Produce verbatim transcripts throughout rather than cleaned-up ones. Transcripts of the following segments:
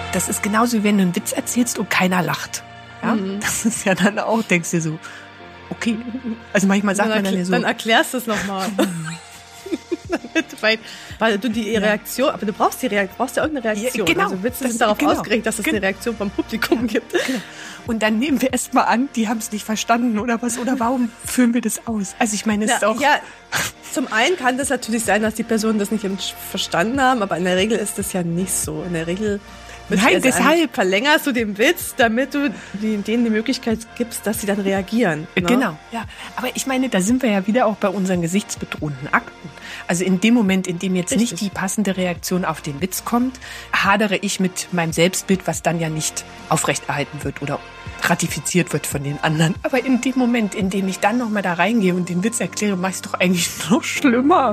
Das ist genauso, wie wenn du einen Witz erzählst und keiner lacht. Ja? Mhm. Das ist ja dann auch, denkst du so, okay. Also manchmal sagt dann man dann ja so. Dann erklärst du es nochmal. weil, weil du die Reaktion, aber du brauchst die Reaktion, brauchst ja irgendeine Reaktion. Ja, genau. Also Witze das, sind darauf genau. ausgerichtet, dass es genau. eine Reaktion vom Publikum gibt. Genau. Und dann nehmen wir erst mal an, die haben es nicht verstanden oder was, oder warum führen wir das aus? Also ich meine, es ist auch... Ja, zum einen kann das natürlich sein, dass die Personen das nicht verstanden haben, aber in der Regel ist das ja nicht so. In der Regel Nein, deshalb verlängerst du den Witz, damit du denen die Möglichkeit gibst, dass sie dann reagieren. Ne? Genau, ja. Aber ich meine, da sind wir ja wieder auch bei unseren gesichtsbetonten Akten. Also in dem Moment, in dem jetzt Richtig. Nicht die passende Reaktion auf den Witz kommt, hadere ich mit meinem Selbstbild, was dann ja nicht aufrechterhalten wird oder ratifiziert wird von den anderen. Aber in dem Moment, in dem ich dann nochmal da reingehe und den Witz erkläre, mache ich es doch eigentlich noch schlimmer.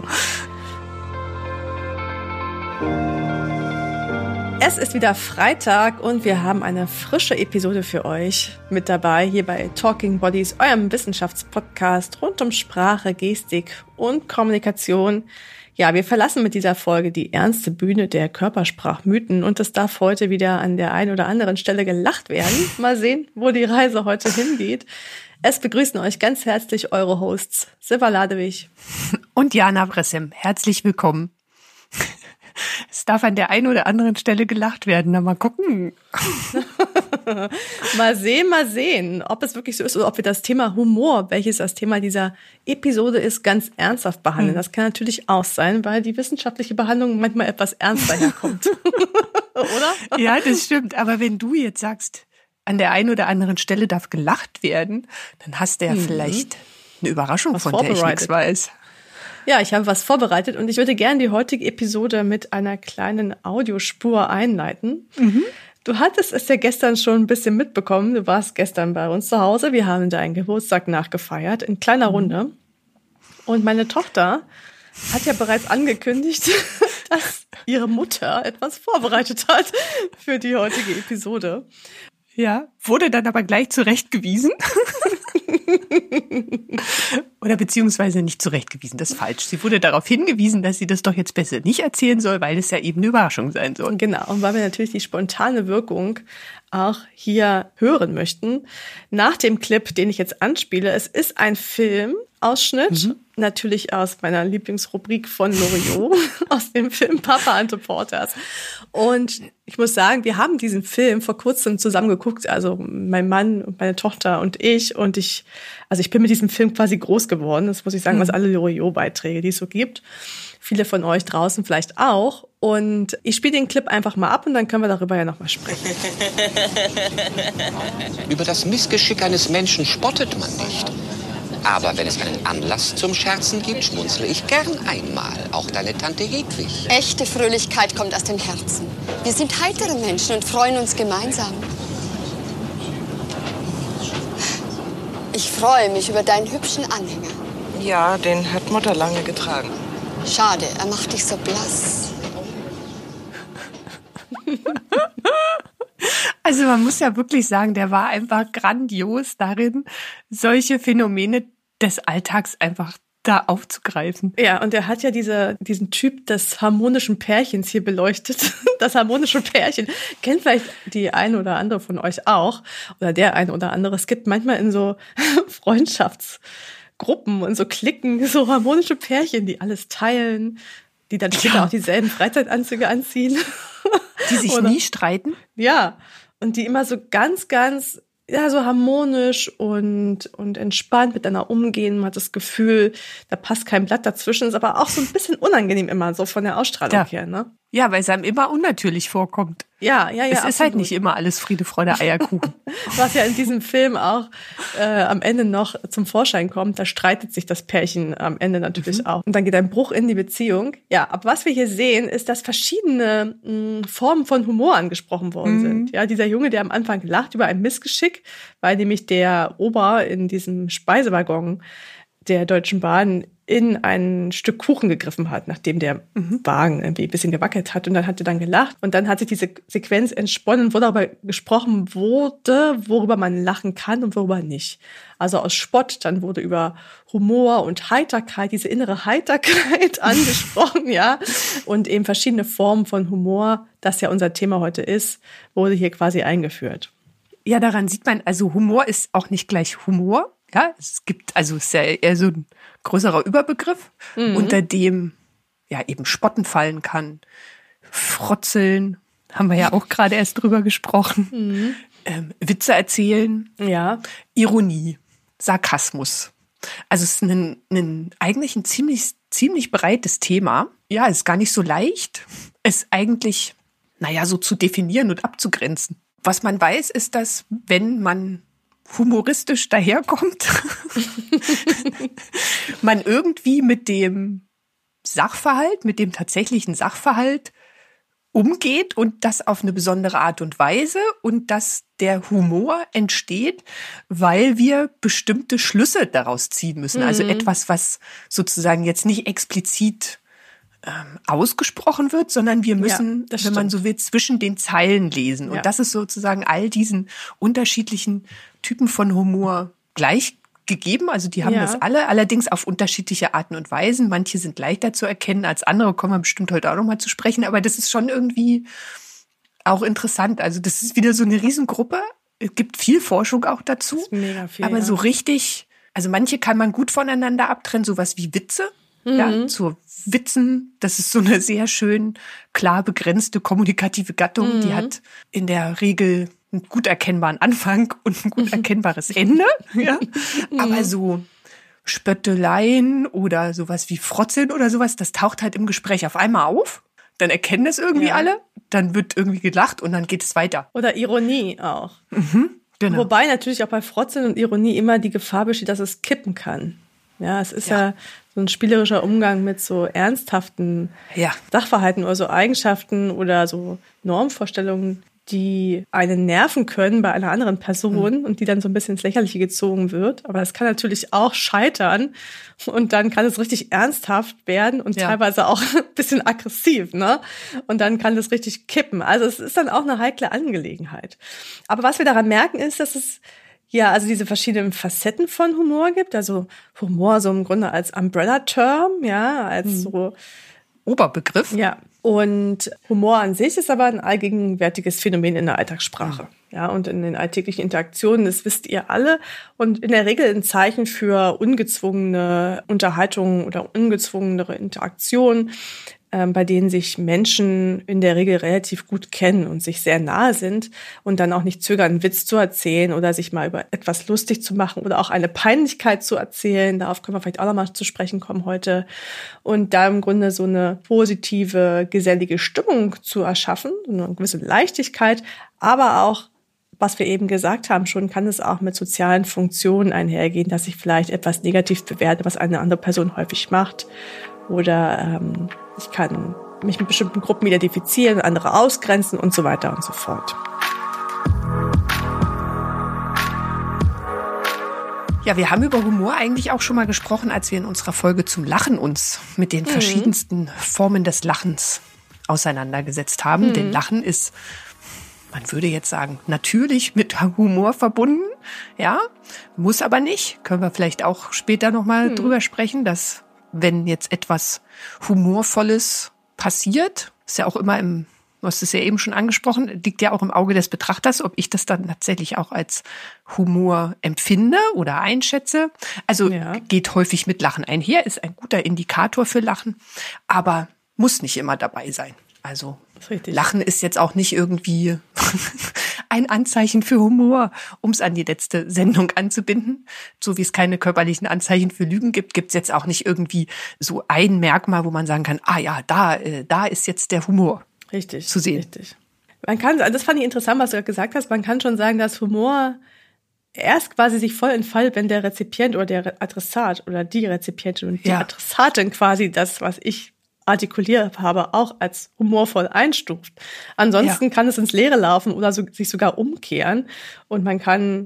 Es ist wieder Freitag und wir haben eine frische Episode für euch mit dabei, hier bei Talking Bodies, eurem Wissenschaftspodcast rund um Sprache, Gestik und Kommunikation. Ja, wir verlassen mit dieser Folge die ernste Bühne der Körpersprachmythen und es darf heute wieder an der einen oder anderen Stelle gelacht werden. Mal sehen, wo die Reise heute hingeht. Es begrüßen euch ganz herzlich eure Hosts Siva Ladewig und Jana Bressem. Herzlich willkommen. Es darf an der einen oder anderen Stelle gelacht werden. Na, mal gucken. Mal sehen, mal sehen, ob es wirklich so ist oder ob wir das Thema Humor, welches das Thema dieser Episode ist, ganz ernsthaft behandeln. Das kann natürlich auch sein, weil die wissenschaftliche Behandlung manchmal etwas ernster herkommt. Oder? Ja, das stimmt. Aber wenn du jetzt sagst, an der einen oder anderen Stelle darf gelacht werden, dann hast du ja mhm. vielleicht eine Überraschung, was von der ich nichts weiß. Ja, ich habe was vorbereitet und ich würde gerne die heutige Episode mit einer kleinen Audiospur einleiten. Mhm. Du hattest es ja gestern schon ein bisschen mitbekommen. Du warst gestern bei uns zu Hause. Wir haben deinen Geburtstag nachgefeiert in kleiner Runde. Und meine Tochter hat ja bereits angekündigt, dass ihre Mutter etwas vorbereitet hat für die heutige Episode. Ja, wurde dann aber gleich zurechtgewiesen. Oder beziehungsweise nicht zurechtgewiesen, das ist falsch. Sie wurde darauf hingewiesen, dass sie das doch jetzt besser nicht erzählen soll, weil es ja eben eine Überraschung sein soll. Genau, und weil wir natürlich die spontane Wirkung auch hier hören möchten. Nach dem Clip, den ich jetzt anspiele, es ist ein Filmausschnitt, mhm. natürlich aus meiner Lieblingsrubrik von Loriot, aus dem Film Papa and the Porters. Und ich muss sagen, wir haben diesen Film vor kurzem zusammen geguckt, also mein Mann und meine Tochter und ich. Und ich, also ich bin mit diesem Film quasi groß geworden, das muss ich sagen, mhm. was alle Loriot-Beiträge, die es so gibt. Viele von euch draußen vielleicht auch. Und ich spiele den Clip einfach mal ab und dann können wir darüber ja nochmal sprechen. Über das Missgeschick eines Menschen spottet man nicht. Aber wenn es einen Anlass zum Scherzen gibt, schmunzle ich gern einmal. Auch deine Tante Hedwig. Echte Fröhlichkeit kommt aus dem Herzen. Wir sind heitere Menschen und freuen uns gemeinsam. Ich freue mich über deinen hübschen Anhänger. Ja, den hat Mutter lange getragen. Schade, er macht dich so blass. Also man muss ja wirklich sagen, der war einfach grandios darin, solche Phänomene des Alltags einfach da aufzugreifen. Ja, und er hat ja diese, diesen Typ des harmonischen Pärchens hier beleuchtet. Das harmonische Pärchen kennt vielleicht die eine oder andere von euch auch oder der eine oder andere. Es gibt manchmal in so Freundschaftsgruppen und so Cliquen so harmonische Pärchen, die alles teilen, die dann später ja. auch dieselben Freizeitanzüge anziehen. Die sich oder, nie streiten? Ja, und die immer so ganz, ganz ja so harmonisch und und entspannt miteinander umgehen. Man hat das Gefühl, da passt kein Blatt dazwischen, ist aber auch so ein bisschen unangenehm immer so von der Ausstrahlung ja. her, ne? Ja, weil es einem immer unnatürlich vorkommt. Ja, ja, ja. Es absolut. ist halt nicht immer alles Friede, Freude, Eierkuchen. Was ja in diesem Film auch äh, am Ende noch zum Vorschein kommt, da streitet sich das Pärchen am Ende natürlich mhm. auch. Und dann geht ein Bruch in die Beziehung. Ja, aber was wir hier sehen, ist, dass verschiedene mh, Formen von Humor angesprochen worden mhm. sind. Ja, dieser Junge, der am Anfang lacht über ein Missgeschick, weil nämlich der Ober in diesem Speisewaggon der Deutschen Bahn in ein Stück Kuchen gegriffen hat, nachdem der mhm. Wagen irgendwie ein bisschen gewackelt hat. Und dann hat er dann gelacht. Und dann hat sich diese Sequenz entsponnen, wo darüber gesprochen wurde, worüber man lachen kann und worüber nicht. Also aus Spott, dann wurde über Humor und Heiterkeit, diese innere Heiterkeit angesprochen, ja. Und eben verschiedene Formen von Humor, das ja unser Thema heute ist, wurde hier quasi eingeführt. Ja, daran sieht man, also Humor ist auch nicht gleich Humor. Ja, es gibt, also es ist ja eher so ein größerer Überbegriff, mhm. unter dem ja eben Spotten fallen kann. Frotzeln, haben wir ja auch gerade erst drüber gesprochen. Mhm. Ähm, Witze erzählen, ja. Ironie, Sarkasmus. Also es ist ein, ein, eigentlich ein ziemlich, ziemlich breites Thema. Ja, es ist gar nicht so leicht, es eigentlich, naja, so zu definieren und abzugrenzen. Was man weiß, ist, dass wenn man humoristisch daherkommt, man irgendwie mit dem Sachverhalt, mit dem tatsächlichen Sachverhalt umgeht und das auf eine besondere Art und Weise und dass der Humor entsteht, weil wir bestimmte Schlüsse daraus ziehen müssen. Mhm. Also etwas, was sozusagen jetzt nicht explizit ähm, ausgesprochen wird, sondern wir müssen, ja, wenn man so will, zwischen den Zeilen lesen. Und ja. das ist sozusagen all diesen unterschiedlichen Typen von Humor gleich gegeben. Also die haben ja. das alle, allerdings auf unterschiedliche Arten und Weisen. Manche sind leichter zu erkennen als andere, kommen wir bestimmt heute auch noch mal zu sprechen. Aber das ist schon irgendwie auch interessant. Also das ist wieder so eine Riesengruppe. Es gibt viel Forschung auch dazu. Das ist mega viel, aber ja. so richtig, also manche kann man gut voneinander abtrennen, sowas wie Witze. Mhm. Ja, zur Witzen, das ist so eine sehr schön klar begrenzte kommunikative Gattung. Mhm. Die hat in der Regel einen gut erkennbaren Anfang und ein gut erkennbares Ende. Ja. Aber so Spötteleien oder sowas wie Frotzeln oder sowas, das taucht halt im Gespräch auf einmal auf. Dann erkennen es irgendwie ja. alle, dann wird irgendwie gelacht und dann geht es weiter. Oder Ironie auch. Mhm, genau. Wobei natürlich auch bei Frotzeln und Ironie immer die Gefahr besteht, dass es kippen kann. Ja, es ist ja, ja so ein spielerischer Umgang mit so ernsthaften ja. Sachverhalten oder so Eigenschaften oder so Normvorstellungen, die einen nerven können bei einer anderen Person mhm. und die dann so ein bisschen ins Lächerliche gezogen wird. Aber das kann natürlich auch scheitern und dann kann es richtig ernsthaft werden und ja. teilweise auch ein bisschen aggressiv, ne? Und dann kann das richtig kippen. Also es ist dann auch eine heikle Angelegenheit. Aber was wir daran merken ist, dass es ja, also diese verschiedenen Facetten von Humor gibt. Also Humor so im Grunde als Umbrella-Term, ja, als mhm. so Oberbegriff. Ja. Und Humor an sich ist aber ein allgegenwärtiges Phänomen in der Alltagssprache. Ja, und in den alltäglichen Interaktionen, das wisst ihr alle. Und in der Regel ein Zeichen für ungezwungene Unterhaltung oder ungezwungenere Interaktion, ähm, bei denen sich Menschen in der Regel relativ gut kennen und sich sehr nahe sind und dann auch nicht zögern, einen Witz zu erzählen oder sich mal über etwas lustig zu machen oder auch eine Peinlichkeit zu erzählen. Darauf können wir vielleicht auch noch mal zu sprechen kommen heute. Und da im Grunde so eine positive, gesellige Stimmung zu erschaffen, eine gewisse Leichtigkeit, aber auch, was wir eben gesagt haben, schon kann es auch mit sozialen Funktionen einhergehen, dass ich vielleicht etwas negativ bewerte, was eine andere Person häufig macht. Oder ähm, ich kann mich mit bestimmten Gruppen identifizieren, andere ausgrenzen und so weiter und so fort. Ja, wir haben über Humor eigentlich auch schon mal gesprochen, als wir in unserer Folge zum Lachen uns mit den mhm. verschiedensten Formen des Lachens auseinandergesetzt haben. Mhm. Denn Lachen ist, man würde jetzt sagen, natürlich mit Humor verbunden. Ja, muss aber nicht. Können wir vielleicht auch später nochmal mhm. drüber sprechen, dass wenn jetzt etwas Humorvolles passiert, ist ja auch immer im, du hast es ja eben schon angesprochen, liegt ja auch im Auge des Betrachters, ob ich das dann tatsächlich auch als Humor empfinde oder einschätze. Also ja. geht häufig mit Lachen einher, ist ein guter Indikator für Lachen, aber muss nicht immer dabei sein. Also Lachen ist jetzt auch nicht irgendwie ein Anzeichen für Humor, um es an die letzte Sendung anzubinden. So wie es keine körperlichen Anzeichen für Lügen gibt, gibt es jetzt auch nicht irgendwie so ein Merkmal, wo man sagen kann, ah ja, da, äh, da ist jetzt der Humor richtig, zu sehen. Richtig. Man kann, das fand ich interessant, was du gesagt hast, man kann schon sagen, dass Humor erst quasi sich voll entfaltet, wenn der Rezipient oder der Adressat oder die Rezipientin und die ja. Adressatin quasi das, was ich artikuliert habe, auch als humorvoll einstuft. Ansonsten ja. kann es ins Leere laufen oder so, sich sogar umkehren und man kann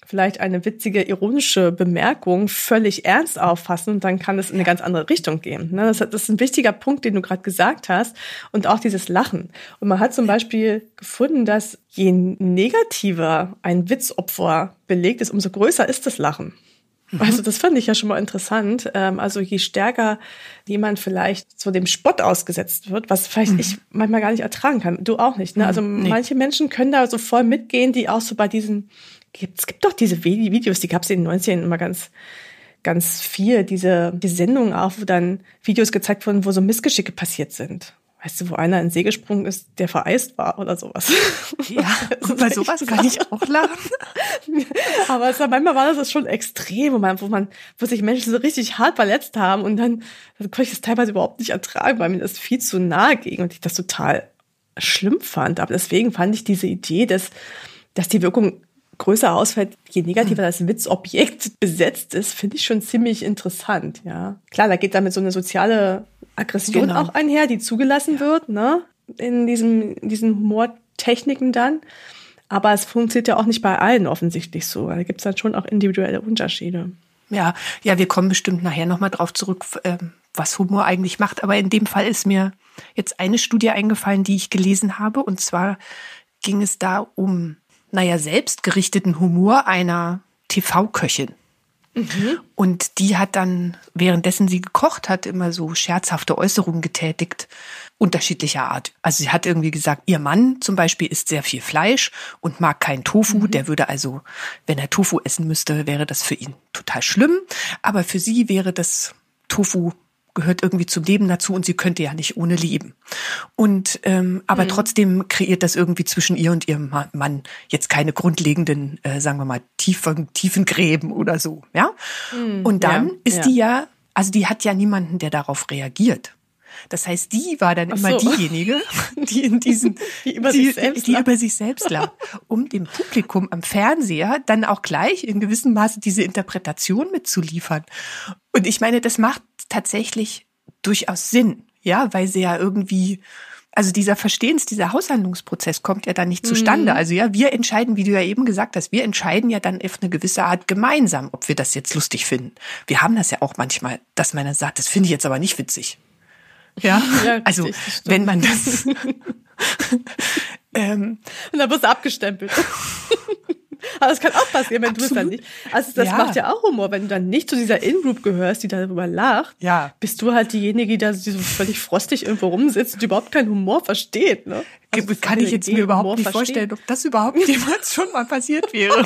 vielleicht eine witzige, ironische Bemerkung völlig ernst auffassen und dann kann es in eine ganz andere Richtung gehen. Das ist ein wichtiger Punkt, den du gerade gesagt hast und auch dieses Lachen. Und man hat zum Beispiel gefunden, dass je negativer ein Witzopfer belegt ist, umso größer ist das Lachen. Mhm. Also das fand ich ja schon mal interessant. Also je stärker jemand vielleicht so dem Spott ausgesetzt wird, was vielleicht mhm. ich manchmal gar nicht ertragen kann. Du auch nicht, ne? Also nee. Manche Menschen können da so voll mitgehen, die auch so bei diesen Es gibt doch diese Videos, die gab es in den neunzigern immer ganz, ganz viel, diese die Sendungen auch, wo dann Videos gezeigt wurden, wo so Missgeschicke passiert sind. Weißt du, wo einer in den See gesprungen ist, der vereist war oder sowas. Ja, über sowas kann ich auch lachen. Aber es war, manchmal war das schon extrem, wo man, wo man, wo sich Menschen so richtig hart verletzt haben und dann, dann konnte ich das teilweise überhaupt nicht ertragen, weil mir das viel zu nahe ging und ich das total schlimm fand. Aber deswegen fand ich diese Idee, dass, dass die Wirkung größer ausfällt, je negativer das Witzobjekt besetzt ist, finde ich schon ziemlich interessant, ja. Klar, da geht damit so eine soziale Aggression genau. auch einher, die zugelassen ja. wird, ne, in diesem, in diesen Humortechniken dann. Aber es funktioniert ja auch nicht bei allen offensichtlich so. Da gibt es dann schon auch individuelle Unterschiede. Ja, ja, wir kommen bestimmt nachher nochmal drauf zurück, was Humor eigentlich macht. Aber in dem Fall ist mir jetzt eine Studie eingefallen, die ich gelesen habe. Und zwar ging es da um naja, selbstgerichteten Humor einer T V-Köchin. Mhm. Und die hat dann, währenddessen sie gekocht hat, immer so scherzhafte Äußerungen getätigt, unterschiedlicher Art. Also sie hat irgendwie gesagt, ihr Mann zum Beispiel isst sehr viel Fleisch und mag keinen Tofu. Mhm. Der würde also, wenn er Tofu essen müsste, wäre das für ihn total schlimm. Aber für sie wäre das Tofu gehört irgendwie zum Leben dazu und sie könnte ja nicht ohne leben. Und ähm, aber mhm. trotzdem kreiert das irgendwie zwischen ihr und ihrem Mann jetzt keine grundlegenden, äh, sagen wir mal, tiefen, tiefen Gräben oder so. Ja. Mhm. Und dann ja, ist ja. die ja, also die hat ja niemanden, der darauf reagiert. Das heißt, die war dann so. immer diejenige, die in diesen, die über, die, sich, selbst die über sich selbst lacht, um dem Publikum am Fernseher dann auch gleich in gewissem Maße diese Interpretation mitzuliefern. Und ich meine, das macht tatsächlich durchaus Sinn, ja, weil sie ja irgendwie, also dieser Verstehens, dieser Haushandlungsprozess kommt ja dann nicht zustande. Mhm. Also ja, wir entscheiden, wie du ja eben gesagt hast, wir entscheiden ja dann auf eine gewisse Art gemeinsam, ob wir das jetzt lustig finden. Wir haben das ja auch manchmal, dass man dann sagt, das finde ich jetzt aber nicht witzig. Ja, ja also richtig, wenn man das ähm, und dann wirst du abgestempelt. Aber das kann auch passieren, wenn Absolut. du es dann nicht. Also das ja. macht ja auch Humor, wenn du dann nicht zu dieser In-Group gehörst, die darüber lacht, ja. bist du halt diejenige, die da so völlig frostig irgendwo rumsitzt und überhaupt keinen Humor versteht. Ne? Also kann ich jetzt Idee, mir überhaupt Humor nicht verstehen. vorstellen, ob das überhaupt jemals schon mal passiert wäre.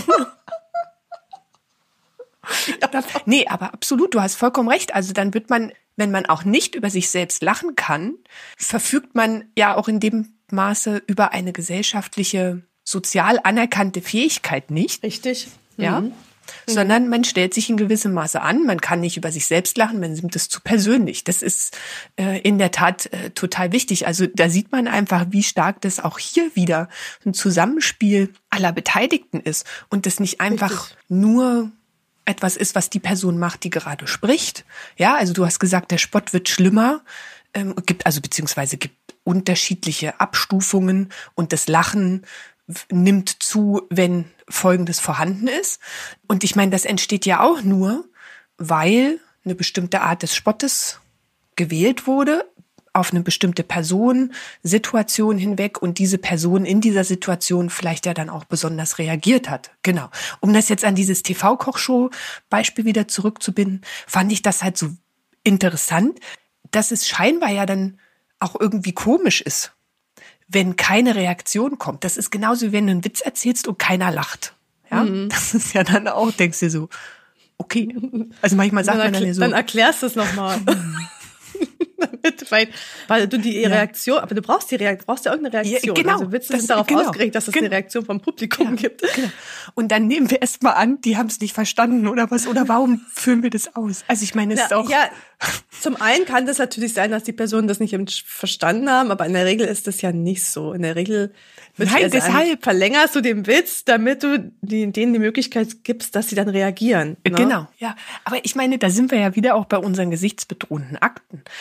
Ja. Nee, aber absolut, du hast vollkommen recht. Also dann wird man, wenn man auch nicht über sich selbst lachen kann, verfügt man ja auch in dem Maße über eine gesellschaftliche, sozial anerkannte Fähigkeit nicht. Richtig. Ja. Mhm. Sondern man stellt sich in gewissem Maße an, man kann nicht über sich selbst lachen, man nimmt es zu persönlich. Das ist äh, in der Tat äh, total wichtig. Also da sieht man einfach, wie stark das auch hier wieder ein Zusammenspiel aller Beteiligten ist und das nicht einfach Richtig. nur etwas ist, was die Person macht, die gerade spricht. Ja, also du hast gesagt, der Spott wird schlimmer, ähm, gibt also beziehungsweise gibt unterschiedliche Abstufungen und das Lachen nimmt zu, wenn Folgendes vorhanden ist. Und ich meine, das entsteht ja auch nur, weil eine bestimmte Art des Spottes gewählt wurde, auf eine bestimmte Person, Situation hinweg und diese Person in dieser Situation vielleicht ja dann auch besonders reagiert hat. Genau. Um das jetzt an dieses T V-Kochshow-Beispiel wieder zurückzubinden, fand ich das halt so interessant, dass es scheinbar ja dann auch irgendwie komisch ist, wenn keine Reaktion kommt. Das ist genauso, wie wenn du einen Witz erzählst und keiner lacht. Ja, mhm. Das ist ja dann auch, denkst du so, okay. Also manchmal sagt dann man dann ja so. Dann erklärst du es nochmal. Damit, weil, weil du die Reaktion, ja. aber du brauchst die Reaktion, brauchst ja irgendeine Reaktion. Ja, genau. Also Witze das, sind darauf genau. ausgerichtet, dass es genau. eine Reaktion vom Publikum ja, gibt. Genau. Und dann nehmen wir erst mal an, die haben es nicht verstanden oder was, oder warum führen wir das aus? Also ich meine, es ist auch... Ja, zum einen kann das natürlich sein, dass die Personen das nicht verstanden haben, aber in der Regel ist das ja nicht so. In der Regel wird Nein, also deshalb verlängerst du den Witz, damit du die, denen die Möglichkeit gibst, dass sie dann reagieren. Ne? Genau, ja. Aber ich meine, da sind wir ja wieder auch bei unseren gesichtsbedrohenden Akten. Also in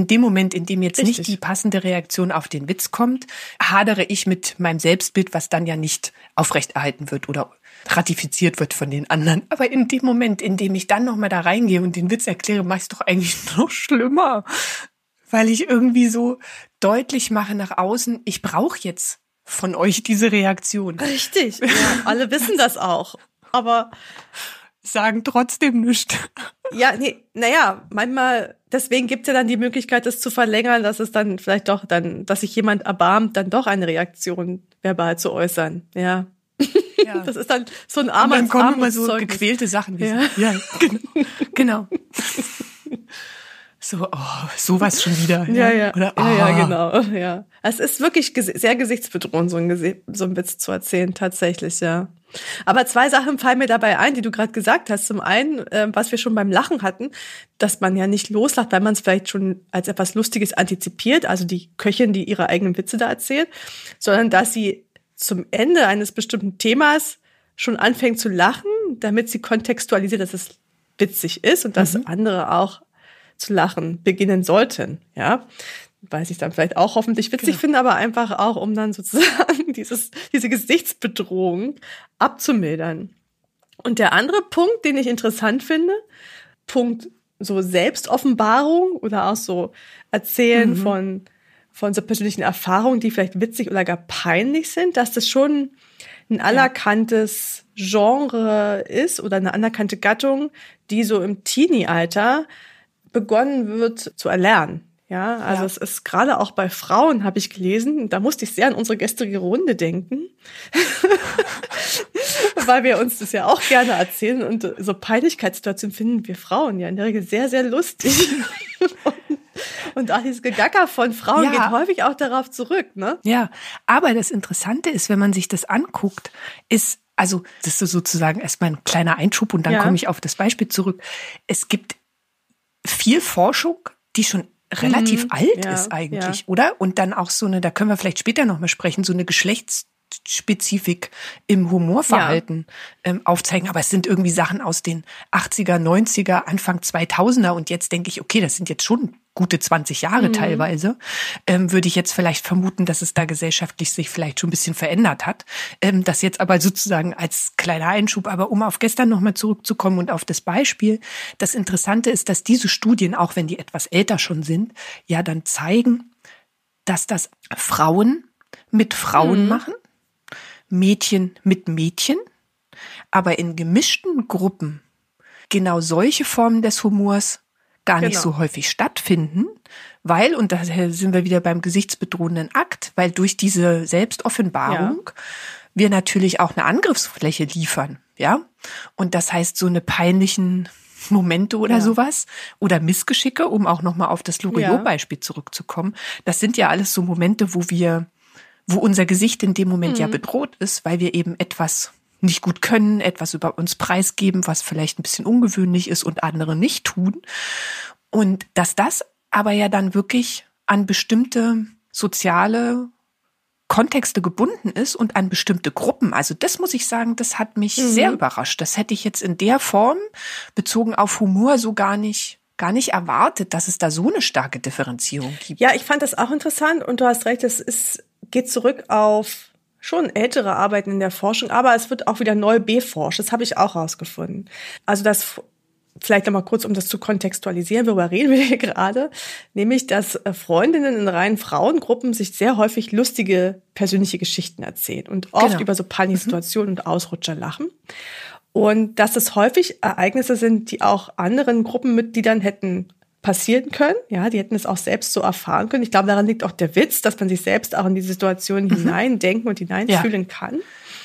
dem Moment, in dem jetzt Richtig. nicht die passende Reaktion auf den Witz kommt, hadere ich mit meinem Selbstbild, was dann ja nicht aufrechterhalten wird oder ratifiziert wird von den anderen. Aber in dem Moment, in dem ich dann nochmal da reingehe und den Witz erkläre, mache ich es doch eigentlich noch schlimmer. Weil ich irgendwie so deutlich mache nach außen, ich brauche jetzt von euch diese Reaktion. Richtig, ja, alle wissen das auch. Aber sagen trotzdem nichts. Ja, nee, naja, manchmal, deswegen gibt's ja dann die Möglichkeit, das zu verlängern, dass es dann vielleicht doch dann, dass sich jemand erbarmt, dann doch eine Reaktion verbal zu äußern. Ja. Ja. Das ist dann so ein armer Und dann kommen immer so gequälte Sachen. Wie ja. So. Ja, genau. genau. So, oh, sowas schon wieder. Ja, ja, Oder, oh. ja, ja, genau, ja. Es ist wirklich sehr gesichtsbedrohend, so ein, Gese- so ein Witz zu erzählen, tatsächlich, ja. Aber zwei Sachen fallen mir dabei ein, die du gerade gesagt hast. Zum einen, äh, was wir schon beim Lachen hatten, dass man ja nicht loslacht, weil man es vielleicht schon als etwas Lustiges antizipiert, also die Köchin, die ihre eigenen Witze da erzählt, sondern dass sie zum Ende eines bestimmten Themas schon anfängt zu lachen, damit sie kontextualisiert, dass es witzig ist und dass mhm. andere auch zu lachen beginnen sollten, ja. Weiß ich dann vielleicht auch hoffentlich witzig genau. finde, aber einfach auch, um dann sozusagen dieses, diese Gesichtsbedrohung abzumildern. Und der andere Punkt, den ich interessant finde, Punkt so Selbstoffenbarung oder auch so Erzählen mhm. von, von so persönlichen Erfahrungen, die vielleicht witzig oder gar peinlich sind, dass das schon ein anerkanntes Genre ist oder eine anerkannte Gattung, die so im Teenie-Alter begonnen wird zu erlernen. Ja, also ja. es ist gerade auch bei Frauen, habe ich gelesen, da musste ich sehr an unsere gestrige Runde denken, weil wir uns das ja auch gerne erzählen und so Peinlichkeitssituationen finden wir Frauen ja in der Regel sehr, sehr lustig. und, und auch dieses Gegacker von Frauen ja. geht häufig auch darauf zurück, ne? Ja, aber das Interessante ist, wenn man sich das anguckt, ist, also das ist sozusagen erstmal ein kleiner Einschub und dann ja. komme ich auf das Beispiel zurück. Es gibt viel Forschung, die schon relativ mhm, alt ja, ist eigentlich, ja. oder? Und dann auch so eine, da können wir vielleicht später nochmal sprechen, so eine Geschlechtsspezifik im Humorverhalten ja. ähm, aufzeigen. Aber es sind irgendwie Sachen aus den achtziger, neunziger, Anfang zweitausender und jetzt denke ich, okay, das sind jetzt schon gute zwanzig Jahre mhm. teilweise, ähm, würde ich jetzt vielleicht vermuten, dass es da gesellschaftlich sich vielleicht schon ein bisschen verändert hat. Ähm, das jetzt aber sozusagen als kleiner Einschub, aber um auf gestern nochmal zurückzukommen und auf das Beispiel. Das Interessante ist, dass diese Studien, auch wenn die etwas älter schon sind, ja dann zeigen, dass das Frauen mit Frauen mhm. machen, Mädchen mit Mädchen, aber in gemischten Gruppen genau solche Formen des Humors gar nicht genau. so häufig stattfinden, weil, und da sind wir wieder beim gesichtsbedrohenden Akt, weil durch diese Selbstoffenbarung ja. wir natürlich auch eine Angriffsfläche liefern, ja. Und das heißt, so eine peinlichen Momente oder ja. sowas oder Missgeschicke, um auch nochmal auf das Loriot-Beispiel ja. zurückzukommen, das sind ja alles so Momente, wo wir, wo unser Gesicht in dem Moment mhm. ja bedroht ist, weil wir eben etwas nicht gut können, etwas über uns preisgeben, was vielleicht ein bisschen ungewöhnlich ist und andere nicht tun. Und dass das aber ja dann wirklich an bestimmte soziale Kontexte gebunden ist und an bestimmte Gruppen. Also das muss ich sagen, das hat mich mhm. sehr überrascht. Das hätte ich jetzt in der Form bezogen auf Humor so gar nicht gar nicht erwartet, dass es da so eine starke Differenzierung gibt. Ja, ich fand das auch interessant und du hast recht, es ist, geht zurück auf schon ältere Arbeiten in der Forschung, aber es wird auch wieder neu beforscht. Das habe ich auch rausgefunden. Also das, vielleicht nochmal kurz, um das zu kontextualisieren, worüber reden wir hier gerade, nämlich, dass Freundinnen in reinen Frauengruppen sich sehr häufig lustige persönliche Geschichten erzählen und oft genau. über so peinliche Situationen mhm. und Ausrutscher lachen. Und dass es häufig Ereignisse sind, die auch anderen Gruppenmitgliedern hätten passieren können. Ja, die hätten es auch selbst so erfahren können. Ich glaube, daran liegt auch der Witz, dass man sich selbst auch in die Situation mhm. hineindenken und hineinfühlen ja. kann.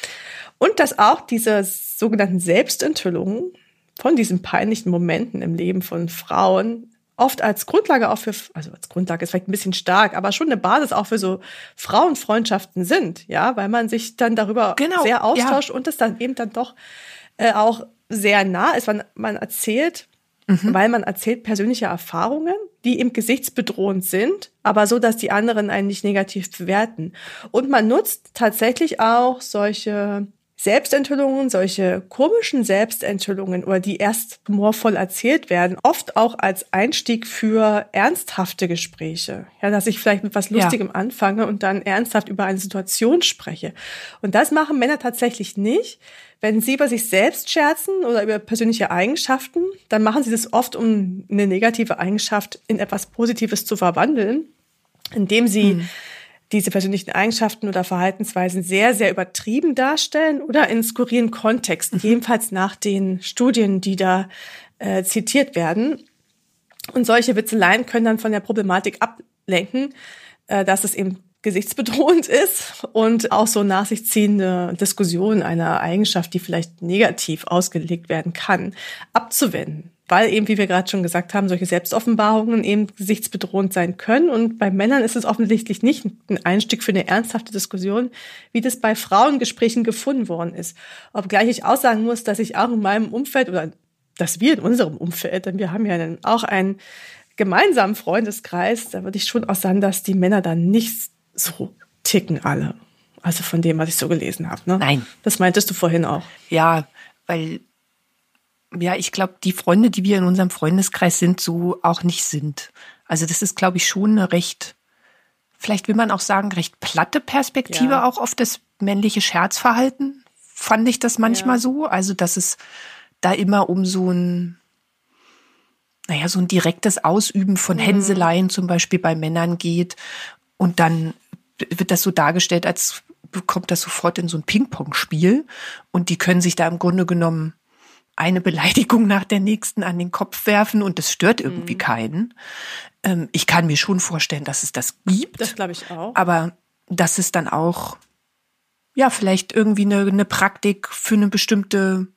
Und dass auch diese sogenannten Selbstenthüllungen von diesen peinlichen Momenten im Leben von Frauen oft als Grundlage auch für, also als Grundlage ist vielleicht ein bisschen stark, aber schon eine Basis auch für so Frauenfreundschaften sind, ja, weil man sich dann darüber genau, sehr austauscht ja. und es dann eben dann doch äh, auch sehr nah ist. Man, man erzählt, Mhm. weil man erzählt persönliche Erfahrungen, die eben gesichtsbedrohend sind, aber so, dass die anderen einen nicht negativ bewerten. Und man nutzt tatsächlich auch solche Selbstenthüllungen, solche komischen Selbstenthüllungen oder die erst humorvoll erzählt werden, oft auch als Einstieg für ernsthafte Gespräche. Ja, dass ich vielleicht mit was Lustigem ja. anfange und dann ernsthaft über eine Situation spreche. Und das machen Männer tatsächlich nicht. Wenn sie über sich selbst scherzen oder über persönliche Eigenschaften, dann machen sie das oft, um eine negative Eigenschaft in etwas Positives zu verwandeln, indem sie hm. diese persönlichen Eigenschaften oder Verhaltensweisen sehr, sehr übertrieben darstellen oder in skurrilen Kontexten, mhm. jedenfalls nach den Studien, die da äh, zitiert werden. Und solche Witzeleien können dann von der Problematik ablenken, äh, dass es eben gesichtsbedrohend ist und auch so nach sich ziehende Diskussionen einer Eigenschaft, die vielleicht negativ ausgelegt werden kann, abzuwenden. Weil eben, wie wir gerade schon gesagt haben, solche Selbstoffenbarungen eben gesichtsbedrohend sein können. Und bei Männern ist es offensichtlich nicht ein Einstieg für eine ernsthafte Diskussion, wie das bei Frauengesprächen gefunden worden ist. Obgleich ich auch sagen muss, dass ich auch in meinem Umfeld oder dass wir in unserem Umfeld, denn wir haben ja dann auch einen gemeinsamen Freundeskreis, da würde ich schon auch sagen, dass die Männer dann nicht so ticken alle. Also von dem, was ich so gelesen habe. Ne? Nein. Das meintest du vorhin auch. Ja, weil ja, ich glaube, die Freunde, die wir in unserem Freundeskreis sind, so auch nicht sind. Also das ist, glaube ich, schon eine recht, vielleicht will man auch sagen, recht platte Perspektive ja. auch auf das männliche Scherzverhalten. Fand ich das manchmal ja. so. Also dass es da immer um so ein, naja, so ein direktes Ausüben von mhm. Hänseleien zum Beispiel bei Männern geht. Und dann wird das so dargestellt, als kommt das sofort in so ein Ping-Pong-Spiel. Und die können sich da im Grunde genommen eine Beleidigung nach der nächsten an den Kopf werfen und das stört irgendwie mhm. keinen. Ähm, ich kann mir schon vorstellen, dass es das gibt. Das glaube ich auch. Aber das ist dann auch, ja, vielleicht irgendwie eine, eine Praktik für eine bestimmte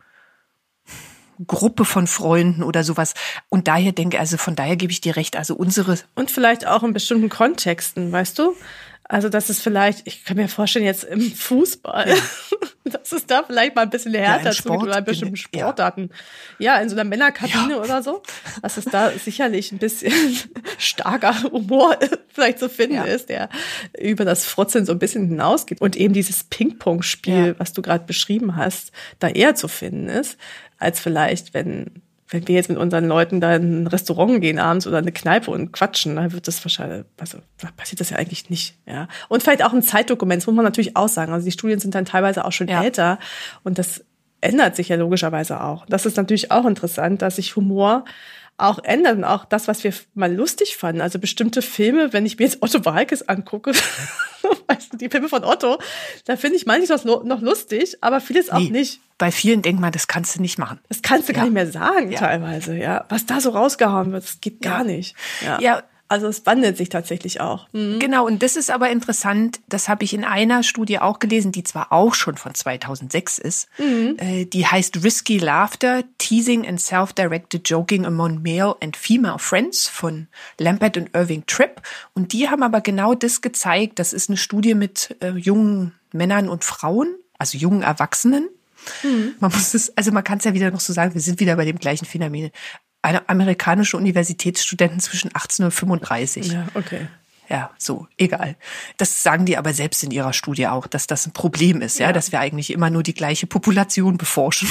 Gruppe von Freunden oder sowas. Und daher denke, also von daher gebe ich dir recht, also unsere... Und vielleicht auch in bestimmten Kontexten, weißt du? Also das ist vielleicht, ich kann mir vorstellen, jetzt im Fußball, ja. dass es da vielleicht mal ein bisschen härter ja, zugeht oder in bestimmten Sportarten. Ja. ja, in so einer Männerkabine ja. oder so. Dass es da sicherlich ein bisschen starker Humor vielleicht zu finden ja. ist, der über das Frotzeln so ein bisschen hinausgeht. Und eben dieses Ping-Pong-Spiel, ja. was du gerade beschrieben hast, da eher zu finden ist, als vielleicht, wenn... Wenn wir jetzt mit unseren Leuten da in ein Restaurant gehen abends oder eine Kneipe und quatschen, dann wird das wahrscheinlich, also passiert das ja eigentlich nicht, ja. Und vielleicht auch ein Zeitdokument, das muss man natürlich auch sagen. Also die Studien sind dann teilweise auch schon ja. älter und das ändert sich ja logischerweise auch. Das ist natürlich auch interessant, dass sich Humor auch ändert und auch das, was wir mal lustig fanden. Also bestimmte Filme, wenn ich mir jetzt Otto Waalkes angucke, weißt du, die Filme von Otto, da finde ich manches noch lustig, aber vieles auch nee, nicht. Bei vielen denkt man, das kannst du nicht machen. Das kannst du ja. gar nicht mehr sagen ja. teilweise, ja. Was da so rausgehauen wird, das geht gar ja. nicht. Ja. ja. Also es wandelt sich tatsächlich auch. Mhm. Genau, und das ist aber interessant, das habe ich in einer Studie auch gelesen, die zwar auch schon von zweitausendsechs ist, mhm. äh, die heißt Risky Laughter, Teasing and Self-Directed Joking Among Male and Female Friends von Lampert und Irving Tripp. Und die haben aber genau das gezeigt, das ist eine Studie mit äh, jungen Männern und Frauen, also jungen Erwachsenen. Mhm. Man muss es, also man kann es ja wieder noch so sagen, wir sind wieder bei dem gleichen Phänomen. Eine amerikanische Universitätsstudenten zwischen achtzehn und fünfunddreißig. Ja, okay. Ja, so, egal. Das sagen die aber selbst in ihrer Studie auch, dass das ein Problem ist, ja, ja dass wir eigentlich immer nur die gleiche Population beforschen.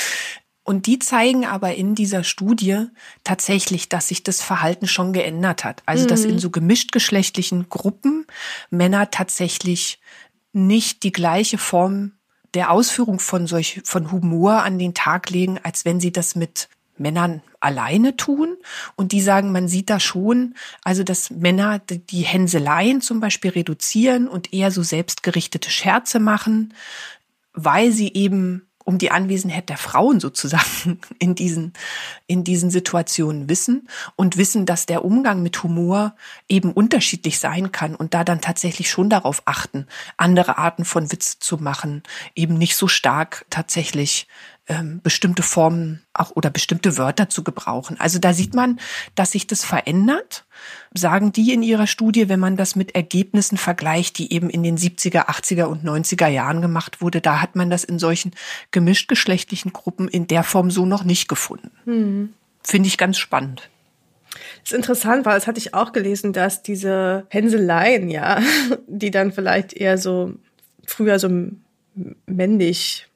Und die zeigen aber in dieser Studie tatsächlich, dass sich das Verhalten schon geändert hat. Also, dass in so gemischtgeschlechtlichen Gruppen Männer tatsächlich nicht die gleiche Form der Ausführung von solch, von Humor an den Tag legen, als wenn sie das mit Männern alleine tun. Und die sagen, man sieht da schon, also dass Männer die Hänseleien zum Beispiel reduzieren und eher so selbstgerichtete Scherze machen, weil sie eben um die Anwesenheit der Frauen sozusagen in diesen, in diesen Situationen wissen und wissen, dass der Umgang mit Humor eben unterschiedlich sein kann und da dann tatsächlich schon darauf achten, andere Arten von Witz zu machen, eben nicht so stark tatsächlich ähm, bestimmte Formen auch oder bestimmte Wörter zu gebrauchen. Also da sieht man, dass sich das verändert, sagen die in ihrer Studie, wenn man das mit Ergebnissen vergleicht, die eben in den siebziger, achtziger und neunziger Jahren gemacht wurde. Da hat man das in solchen gemischtgeschlechtlichen Gruppen in der Form so noch nicht gefunden. Hm. Finde ich ganz spannend. Das ist interessant, weil das hatte ich auch gelesen, dass diese Hänseleien, ja, die dann vielleicht eher so früher so männlich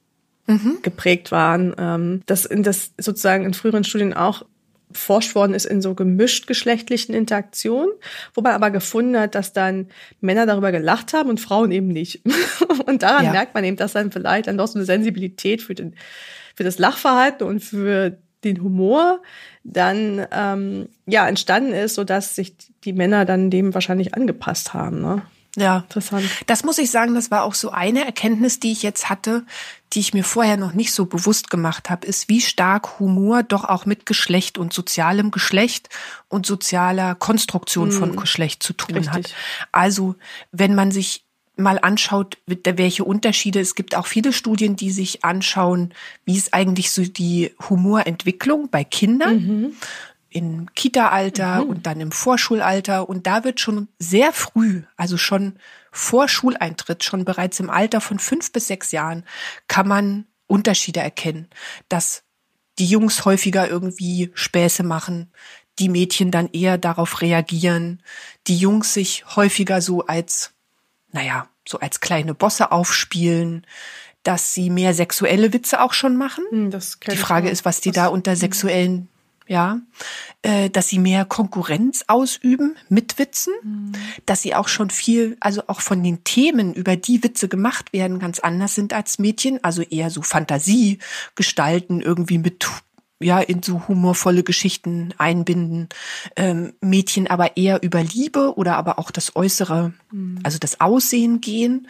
mhm. geprägt waren. Ähm, dass in das sozusagen in früheren Studien auch beforscht worden ist in so gemischt geschlechtlichen Interaktionen, wo man aber gefunden hat, dass dann Männer darüber gelacht haben und Frauen eben nicht. Und daran ja. merkt man eben, dass dann vielleicht dann doch so eine Sensibilität für den, für das Lachverhalten und für den Humor dann ähm, ja entstanden ist, sodass sich die Männer dann dem wahrscheinlich angepasst haben, ne? Ja, interessant. Das muss ich sagen, das war auch so eine Erkenntnis, die ich jetzt hatte, die ich mir vorher noch nicht so bewusst gemacht habe, ist, wie stark Humor doch auch mit Geschlecht und sozialem Geschlecht und sozialer Konstruktion hm. von Geschlecht zu tun Richtig. hat. Also, wenn man sich mal anschaut, welche Unterschiede, es gibt auch viele Studien, die sich anschauen, wie ist eigentlich so die Humorentwicklung bei Kindern, mhm. im Kita-Alter mhm. und dann im Vorschulalter. Und da wird schon sehr früh, also schon vor Schuleintritt, schon bereits im Alter von fünf bis sechs Jahren, kann man Unterschiede erkennen, dass die Jungs häufiger irgendwie Späße machen, die Mädchen dann eher darauf reagieren, die Jungs sich häufiger so als, naja, so als kleine Bosse aufspielen, dass sie mehr sexuelle Witze auch schon machen. Das die Frage ist, was die was, da unter sexuellen Ja, äh, dass sie mehr Konkurrenz ausüben mit Witzen, mhm. dass sie auch schon viel, also auch von den Themen, über die Witze gemacht werden, ganz anders sind als Mädchen, also eher so Fantasie gestalten, irgendwie mit, ja, in so humorvolle Geschichten einbinden, ähm, Mädchen aber eher über Liebe oder aber auch das Äußere, mhm. also das Aussehen gehen.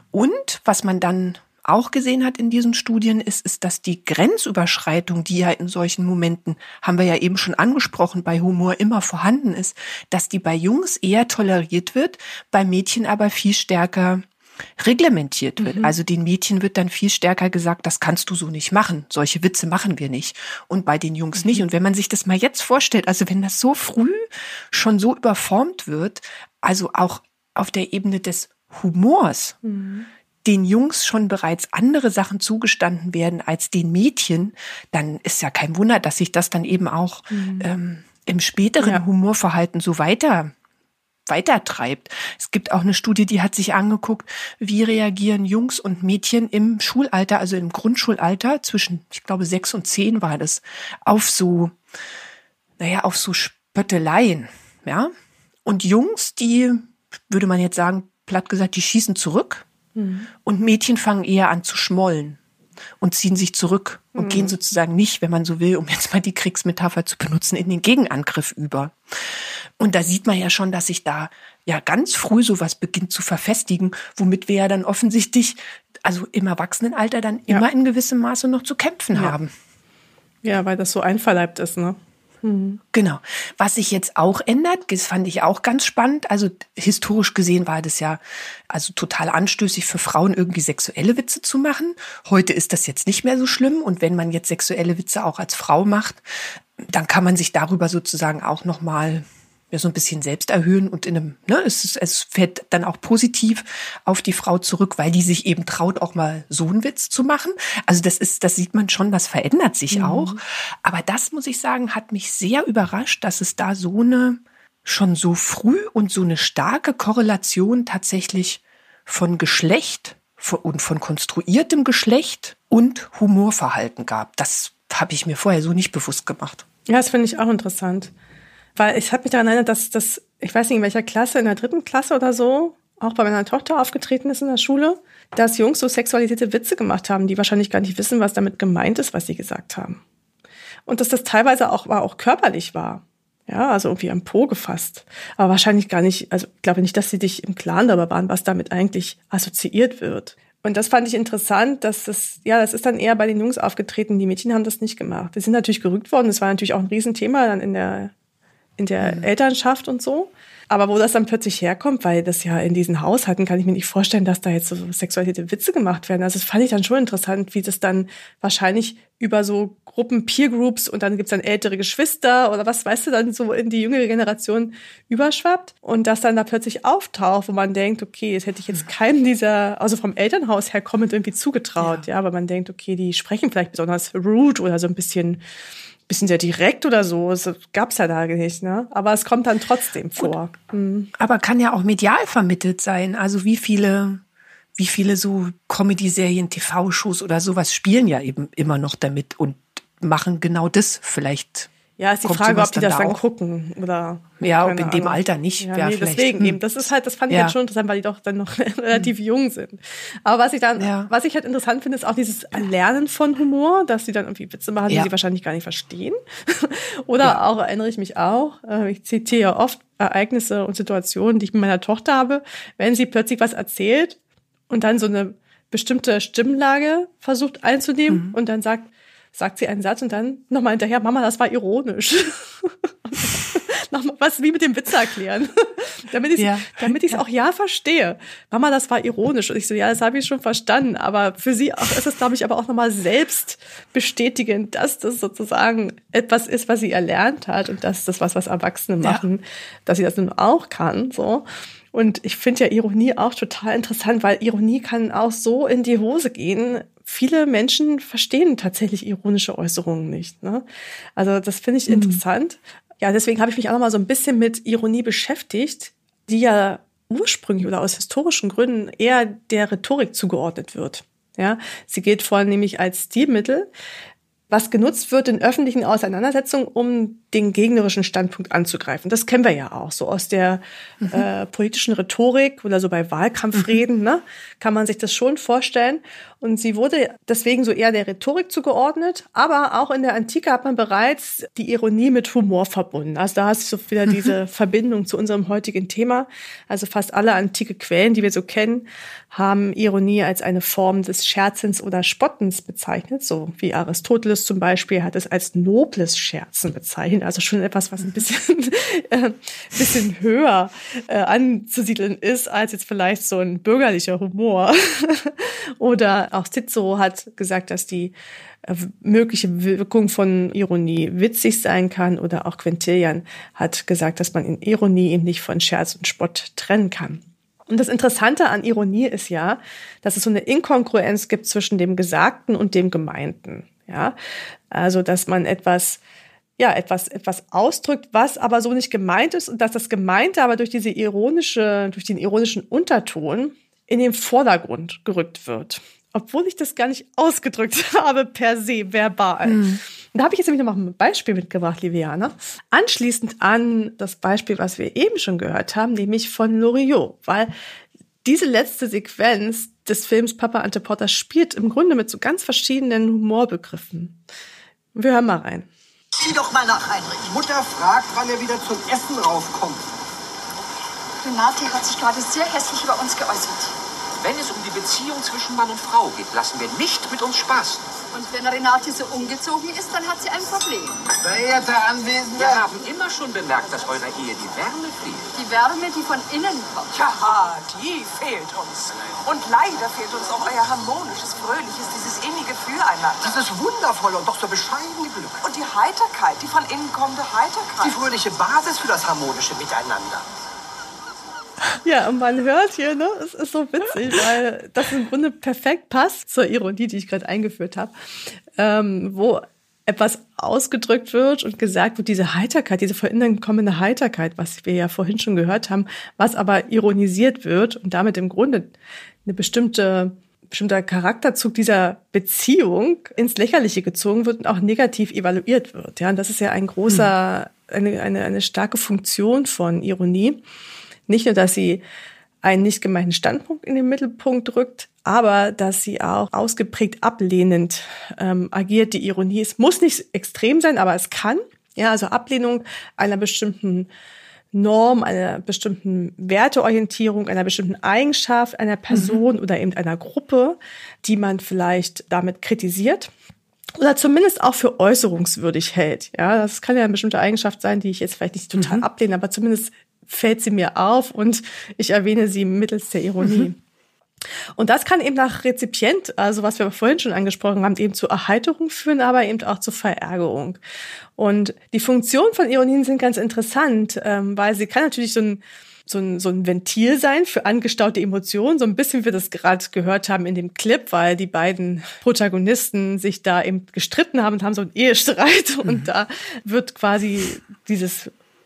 Und was man dann auch gesehen hat in diesen Studien, ist, ist, dass die Grenzüberschreitung, die ja in solchen Momenten, haben wir ja eben schon angesprochen, bei Humor immer vorhanden ist, dass die bei Jungs eher toleriert wird, bei Mädchen aber viel stärker reglementiert wird. Mhm. Also den Mädchen wird dann viel stärker gesagt, das kannst du so nicht machen, solche Witze machen wir nicht. Und bei den Jungs mhm. nicht. Und wenn man sich das mal jetzt vorstellt, also wenn das so früh schon so überformt wird, also auch auf der Ebene des Humors, mhm. den Jungs schon bereits andere Sachen zugestanden werden als den Mädchen, dann ist ja kein Wunder, dass sich das dann eben auch mhm. ähm, im späteren ja. Humorverhalten so weiter weitertreibt. Es gibt auch eine Studie, die hat sich angeguckt, wie reagieren Jungs und Mädchen im Schulalter, also im Grundschulalter, zwischen, ich glaube, sechs und zehn war das, auf so, naja, auf so Spötteleien, ja. Und Jungs, die, würde man jetzt sagen, platt gesagt, die schießen zurück. Und Mädchen fangen eher an zu schmollen und ziehen sich zurück und mhm. gehen sozusagen nicht, wenn man so will, um jetzt mal die Kriegsmetapher zu benutzen, in den Gegenangriff über. Und da sieht man ja schon, dass sich da ja ganz früh sowas beginnt zu verfestigen, womit wir ja dann offensichtlich, also im Erwachsenenalter dann ja. immer in gewissem Maße noch zu kämpfen ja. haben. Ja, weil das so einverleibt ist, ne? Mhm. Genau. Was sich jetzt auch ändert, das fand ich auch ganz spannend. Also historisch gesehen war das ja also total anstößig für Frauen, irgendwie sexuelle Witze zu machen. Heute ist das jetzt nicht mehr so schlimm. Und wenn man jetzt sexuelle Witze auch als Frau macht, dann kann man sich darüber sozusagen auch nochmal ja, so ein bisschen selbst erhöhen und in einem, ne, es, ist, es fällt dann auch positiv auf die Frau zurück, weil die sich eben traut, auch mal so einen Witz zu machen. Also das ist, das sieht man schon, das verändert sich mhm. auch. Aber das, muss ich sagen, hat mich sehr überrascht, dass es da so eine, schon so früh und so eine starke Korrelation tatsächlich von Geschlecht und von konstruiertem Geschlecht und Humorverhalten gab. Das habe ich mir vorher so nicht bewusst gemacht. Ja, das finde ich auch interessant. Weil ich habe mich daran erinnert, dass das, ich weiß nicht in welcher Klasse, in der dritten Klasse oder so, auch bei meiner Tochter aufgetreten ist in der Schule, dass Jungs so sexualisierte Witze gemacht haben, die wahrscheinlich gar nicht wissen, was damit gemeint ist, was sie gesagt haben. Und dass das teilweise auch, auch körperlich war. Ja, also irgendwie am Po gefasst. Aber wahrscheinlich gar nicht, also ich glaube nicht, dass sie sich im Klaren darüber waren, was damit eigentlich assoziiert wird. Und das fand ich interessant, dass das, ja, das ist dann eher bei den Jungs aufgetreten. Die Mädchen haben das nicht gemacht. Die sind natürlich gerügt worden. Das war natürlich auch ein Riesenthema dann in der in der mhm. Elternschaft und so. Aber wo das dann plötzlich herkommt, weil das ja in diesen Haushalten, kann ich mir nicht vorstellen, dass da jetzt so sexualisierte Witze gemacht werden. Also das fand ich dann schon interessant, wie das dann wahrscheinlich über so Gruppen, Peer-Groups und dann gibt's dann ältere Geschwister oder was, weißt du, dann so in die jüngere Generation überschwappt und das dann da plötzlich auftaucht, wo man denkt, okay, das hätte ich jetzt keinem dieser, also vom Elternhaus her kommend irgendwie zugetraut, ja, ja, weil man denkt, okay, die sprechen vielleicht besonders rude oder so ein bisschen bisschen sehr direkt oder so, das gab's ja da nicht, ne? Aber es kommt dann trotzdem vor. Mhm. Aber kann ja auch medial vermittelt sein. Also wie viele, wie viele so Comedy-Serien, T V-Shows oder sowas spielen ja eben immer noch damit und machen genau das vielleicht. Ja, ist die Frage, ob die das dann gucken oder. Ja, ob in dem Alter nicht. Ja, nee, deswegen eben. Das ist halt, das fand ich halt schon interessant, weil die doch dann noch relativ jung sind. Aber was ich dann, ja. was ich halt interessant finde, ist auch dieses Erlernen von Humor, dass sie dann irgendwie Witze machen, ja. die sie wahrscheinlich gar nicht verstehen. Oder ja. auch, erinnere ich mich auch, ich zitiere ja oft Ereignisse und Situationen, die ich mit meiner Tochter habe, wenn sie plötzlich was erzählt und dann so eine bestimmte Stimmlage versucht einzunehmen mhm. und dann sagt, sagt sie einen Satz und dann nochmal hinterher, Mama, das war ironisch. Nochmal was wie mit dem Witz erklären. damit ich ja. damit ich es auch ja verstehe. Mama, das war ironisch. Und ich so, ja, das habe ich schon verstanden. Aber für sie auch, ist es, glaube ich, aber auch nochmal selbst bestätigend, dass das sozusagen etwas ist, was sie erlernt hat und dass das was, was Erwachsene machen, ja. dass sie das nun auch kann, so. Und ich finde ja Ironie auch total interessant, weil Ironie kann auch so in die Hose gehen. Viele Menschen verstehen tatsächlich ironische Äußerungen nicht, ne? Also das finde ich mhm. interessant. Ja, deswegen habe ich mich auch noch mal so ein bisschen mit Ironie beschäftigt, die ja ursprünglich oder aus historischen Gründen eher der Rhetorik zugeordnet wird. Ja, sie gilt vornehmlich als Stilmittel, was genutzt wird in öffentlichen Auseinandersetzungen, um den gegnerischen Standpunkt anzugreifen. Das kennen wir ja auch, so aus der mhm. äh, politischen Rhetorik oder so bei Wahlkampfreden, mhm. ne, kann man sich das schon vorstellen. Und sie wurde deswegen so eher der Rhetorik zugeordnet, aber auch in der Antike hat man bereits die Ironie mit Humor verbunden. Also da hast du so wieder mhm. diese Verbindung zu unserem heutigen Thema. Also fast alle antike Quellen, die wir so kennen, haben Ironie als eine Form des Scherzens oder Spottens bezeichnet, so wie Aristoteles zum Beispiel hat es als nobles Scherzen bezeichnet, also schon etwas, was ein bisschen, äh, bisschen höher äh, anzusiedeln ist, als jetzt vielleicht so ein bürgerlicher Humor. Oder auch Cicero hat gesagt, dass die äh, mögliche Wirkung von Ironie witzig sein kann. Oder auch Quintilian hat gesagt, dass man in Ironie eben nicht von Scherz und Spott trennen kann. Und das Interessante an Ironie ist ja, dass es so eine Inkongruenz gibt zwischen dem Gesagten und dem Gemeinten. Ja, also, dass man etwas, ja, etwas, etwas ausdrückt, was aber so nicht gemeint ist und dass das Gemeinte aber durch diese ironische, durch den ironischen Unterton in den Vordergrund gerückt wird. Obwohl ich das gar nicht ausgedrückt habe per se, verbal. Mhm. Und da habe ich jetzt nämlich noch mal ein Beispiel mitgebracht, Liviana. Anschließend an das Beispiel, was wir eben schon gehört haben, nämlich von Loriot. Weil diese letzte Sequenz des Films Papa Ante Porter spielt im Grunde mit so ganz verschiedenen Humorbegriffen. Wir hören mal rein. Sieh doch mal nach, Heinrich. Mutter fragt, wann er wieder zum Essen raufkommt. Renate hat sich gerade sehr hässlich über uns geäußert. Wenn es um die Beziehung zwischen Mann und Frau geht, lassen wir nicht mit uns spaßen. Und wenn Renate so umgezogen ist, dann hat sie ein Problem. Verehrter Anwesender, wir haben immer schon bemerkt, dass eurer Ehe die Wärme fehlt. Die Wärme, die von innen kommt. Ja, die fehlt uns. Und leider fehlt uns auch euer harmonisches, fröhliches, dieses innige Füreinander. Dieses wundervolle und doch so bescheidene Glück. Und die Heiterkeit, die von innen kommende Heiterkeit. Die fröhliche Basis für das harmonische Miteinander. Ja, und man hört hier, ne, es ist so witzig, weil das im Grunde perfekt passt zur Ironie, die ich gerade eingeführt habe, ähm, wo etwas ausgedrückt wird und gesagt wird, diese Heiterkeit, diese von innen kommende Heiterkeit, was wir ja vorhin schon gehört haben, was aber ironisiert wird und damit im Grunde eine bestimmte bestimmter Charakterzug dieser Beziehung ins Lächerliche gezogen wird und auch negativ evaluiert wird. Ja, und das ist ja ein großer, eine, eine, eine starke Funktion von Ironie. Nicht nur, dass sie einen nicht gemeinten Standpunkt in den Mittelpunkt rückt, aber dass sie auch ausgeprägt ablehnend ähm, agiert. Die Ironie, es muss nicht extrem sein, aber es kann. Ja, also Ablehnung einer bestimmten Norm, einer bestimmten Werteorientierung, einer bestimmten Eigenschaft einer Person mhm. oder eben einer Gruppe, die man vielleicht damit kritisiert oder zumindest auch für äußerungswürdig hält. Ja, das kann ja eine bestimmte Eigenschaft sein, die ich jetzt vielleicht nicht total mhm. ablehne, aber zumindest fällt sie mir auf und ich erwähne sie mittels der Ironie. Mhm. Und das kann eben nach Rezipient, also was wir vorhin schon angesprochen haben, eben zu Erheiterung führen, aber eben auch zu Verärgerung. Und die Funktionen von Ironien sind ganz interessant, weil sie kann natürlich so ein So ein, so ein Ventil sein für angestaute Emotionen, so ein bisschen wie wir das gerade gehört haben in dem Clip, weil die beiden Protagonisten sich da eben gestritten haben und haben so einen Ehestreit mhm. und da wird quasi dieses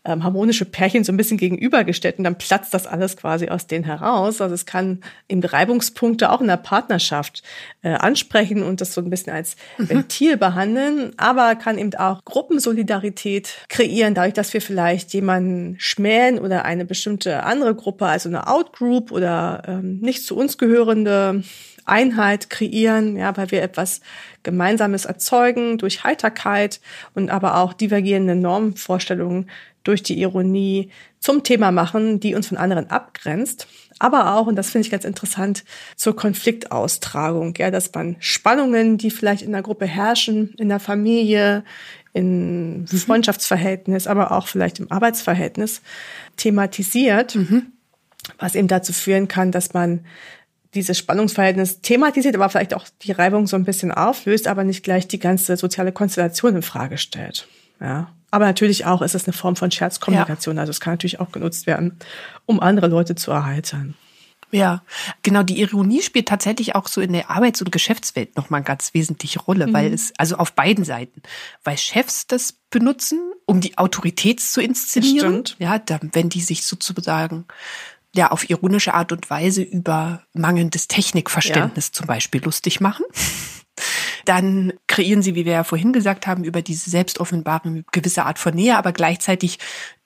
ähm, harmonische Pärchen so ein bisschen gegenübergestellt und dann platzt das alles quasi aus denen heraus. Also es kann eben Reibungspunkte auch in der Partnerschaft äh, ansprechen und das so ein bisschen als mhm. Ventil behandeln, aber kann eben auch Gruppensolidarität kreieren, dadurch, dass wir vielleicht jemanden schmähen oder eine bestimmte andere Gruppe, also eine Outgroup oder ähm, nicht zu uns gehörende Einheit kreieren, ja, weil wir etwas Gemeinsames erzeugen durch Heiterkeit und aber auch divergierende Normvorstellungen durch die Ironie zum Thema machen, die uns von anderen abgrenzt. Aber auch, und das finde ich ganz interessant, zur Konfliktaustragung, ja, dass man Spannungen, die vielleicht in der Gruppe herrschen, in der Familie, in Freundschaftsverhältnis, aber auch vielleicht im Arbeitsverhältnis thematisiert, mhm. was eben dazu führen kann, dass man dieses Spannungsverhältnis thematisiert, aber vielleicht auch die Reibung so ein bisschen auflöst, aber nicht gleich die ganze soziale Konstellation in Frage stellt. Ja. Aber natürlich auch ist es eine Form von Scherzkommunikation. Ja. Also es kann natürlich auch genutzt werden, um andere Leute zu erheitern. Ja, genau. Die Ironie spielt tatsächlich auch so in der Arbeits- und Geschäftswelt nochmal eine ganz wesentliche Rolle, mhm. weil es, also auf beiden Seiten, weil Chefs das benutzen, um die Autorität zu inszenieren. Stimmt. Ja, dann, wenn die sich sozusagen ja auf ironische Art und Weise über mangelndes Technikverständnis ja. zum Beispiel lustig machen. Dann kreieren sie, wie wir ja vorhin gesagt haben, über diese Selbstoffenbarung eine gewisse Art von Nähe, aber gleichzeitig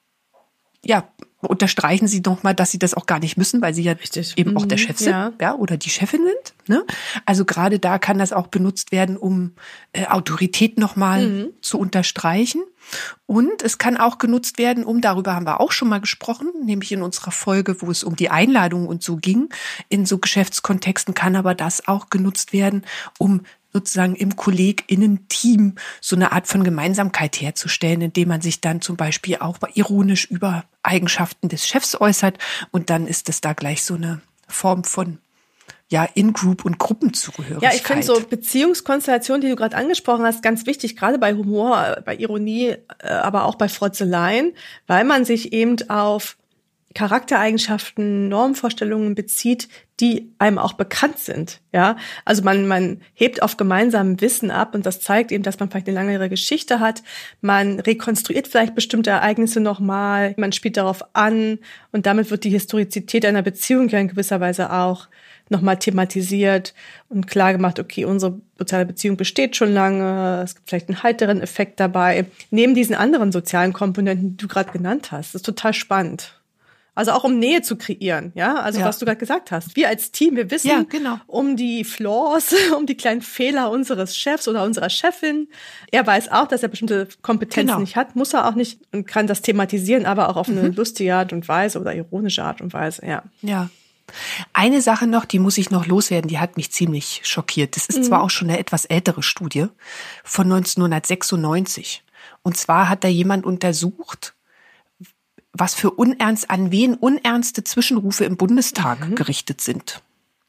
ja unterstreichen sie nochmal, dass sie das auch gar nicht müssen, weil sie ja Richtig. eben mhm. auch der Chef sind ja. ja, oder die Chefin sind. Ne? Also gerade da kann das auch benutzt werden, um äh, Autorität nochmal mhm. zu unterstreichen. Und es kann auch genutzt werden, um, darüber haben wir auch schon mal gesprochen, nämlich in unserer Folge, wo es um die Einladung und so ging. In so Geschäftskontexten kann aber das auch genutzt werden, um sozusagen im KollegInnen-Team so eine Art von Gemeinsamkeit herzustellen, indem man sich dann zum Beispiel auch ironisch über Eigenschaften des Chefs äußert. Und dann ist es da gleich so eine Form von ja, In-Group- und Gruppenzugehörigkeit. Ja, ich finde so Beziehungskonstellationen, die du gerade angesprochen hast, ganz wichtig, gerade bei Humor, bei Ironie, aber auch bei Frotzeleien, weil man sich eben auf Charaktereigenschaften, Normvorstellungen bezieht, die einem auch bekannt sind, ja. Also man, man hebt auf gemeinsamem Wissen ab und das zeigt eben, dass man vielleicht eine langere Geschichte hat. Man rekonstruiert vielleicht bestimmte Ereignisse nochmal, man spielt darauf an und damit wird die Historizität einer Beziehung ja in gewisser Weise auch nochmal thematisiert und klar gemacht, okay, unsere soziale Beziehung besteht schon lange, es gibt vielleicht einen heiteren Effekt dabei. Neben diesen anderen sozialen Komponenten, die du gerade genannt hast, das ist total spannend. Also auch um Nähe zu kreieren, ja, also ja. was du gerade gesagt hast. Wir als Team, wir wissen ja, genau. um die Flaws, um die kleinen Fehler unseres Chefs oder unserer Chefin. Er weiß auch, dass er bestimmte Kompetenzen genau. nicht hat, muss er auch nicht und kann das thematisieren, aber auch auf eine mhm. lustige Art und Weise oder ironische Art und Weise, ja. Ja. Eine Sache noch, die muss ich noch loswerden, die hat mich ziemlich schockiert. Das ist mhm. zwar auch schon eine etwas ältere Studie von neunzehnhundertsechsundneunzig. Und zwar hat da jemand untersucht, was für unernst, an wen unernste Zwischenrufe im Bundestag mhm. gerichtet sind.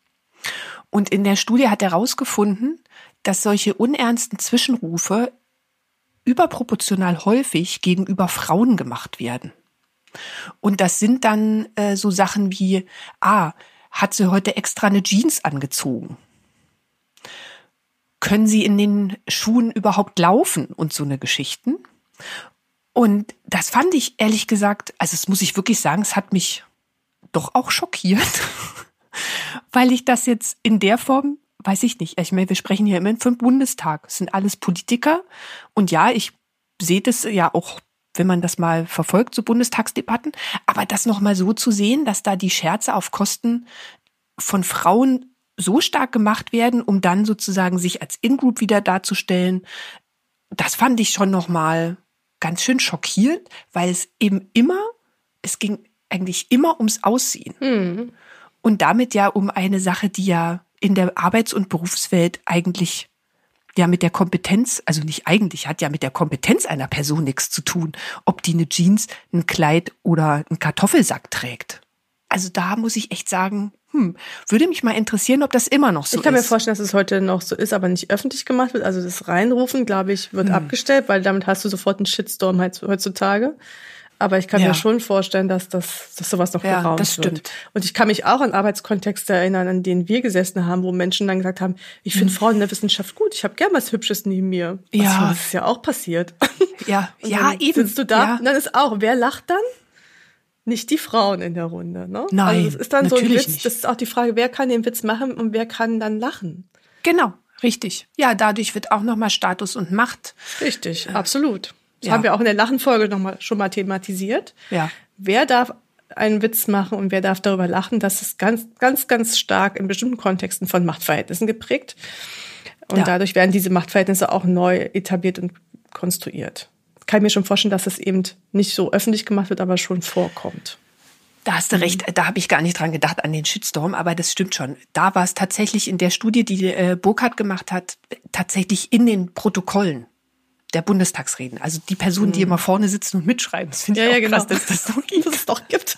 Und in der Studie hat er herausgefunden, dass solche unernsten Zwischenrufe überproportional häufig gegenüber Frauen gemacht werden. Und das sind dann äh, so Sachen wie, ah, hat sie heute extra eine Jeans angezogen? Können sie in den Schuhen überhaupt laufen? Und so eine Geschichten. Und das fand ich ehrlich gesagt, also das muss ich wirklich sagen, es hat mich doch auch schockiert, weil ich das jetzt in der Form, weiß ich nicht, ich meine, wir sprechen hier immer vom Bundestag, es sind alles Politiker und ja, ich sehe das ja auch, wenn man das mal verfolgt, so Bundestagsdebatten, aber das nochmal so zu sehen, dass da die Scherze auf Kosten von Frauen so stark gemacht werden, um dann sozusagen sich als In-Group wieder darzustellen, das fand ich schon nochmal ganz schön schockierend, weil es eben immer, es ging eigentlich immer ums Aussehen. Mhm. Und damit ja um eine Sache, die ja in der Arbeits- und Berufswelt eigentlich ja mit der Kompetenz, also nicht eigentlich, hat ja mit der Kompetenz einer Person nichts zu tun, ob die eine Jeans, ein Kleid oder einen Kartoffelsack trägt. Also da muss ich echt sagen, hm, würde mich mal interessieren, ob das immer noch so ist. Ich kann ist. mir vorstellen, dass es heute noch so ist, aber nicht öffentlich gemacht wird. Also das Reinrufen, glaube ich, wird hm. abgestellt, weil damit hast du sofort einen Shitstorm heutzutage. Aber ich kann Ja. mir schon vorstellen, dass das, dass sowas noch Ja, geraumt das stimmt. wird. Und ich kann mich auch an Arbeitskontexte erinnern, an denen wir gesessen haben, wo Menschen dann gesagt haben, ich finde Frauen in der Wissenschaft gut, ich habe gern was Hübsches neben mir. Ja. Also, das ist ja auch passiert. Ja, Und ja, dann eben. sitzt du da Ja. und dann ist auch, wer lacht dann? Nicht die Frauen in der Runde, ne? Nein, also es ist dann so ein natürlich Witz, nicht. das ist auch die Frage, wer kann den Witz machen und wer kann dann lachen? Genau, richtig. Ja, dadurch wird auch nochmal Status und Macht. Richtig, absolut. Das ja. haben wir auch in der Lachenfolge noch mal, schon mal thematisiert. Ja. Wer darf einen Witz machen und wer darf darüber lachen? Das ist ganz, ganz, ganz stark in bestimmten Kontexten von Machtverhältnissen geprägt. Und Ja. dadurch werden diese Machtverhältnisse auch neu etabliert und konstruiert. Kann ich mir schon vorstellen, dass es eben nicht so öffentlich gemacht wird, aber schon vorkommt. Da hast du recht, da habe ich gar nicht dran gedacht, an den Shitstorm, aber das stimmt schon. Da war es tatsächlich in der Studie, die äh, Burkhardt gemacht hat, tatsächlich in den Protokollen der Bundestagsreden. Also die Personen, die immer vorne sitzen und mitschreiben. Das finde ich Ja, auch ja, genau. krass, dass das so gibt. Dass es doch gibt.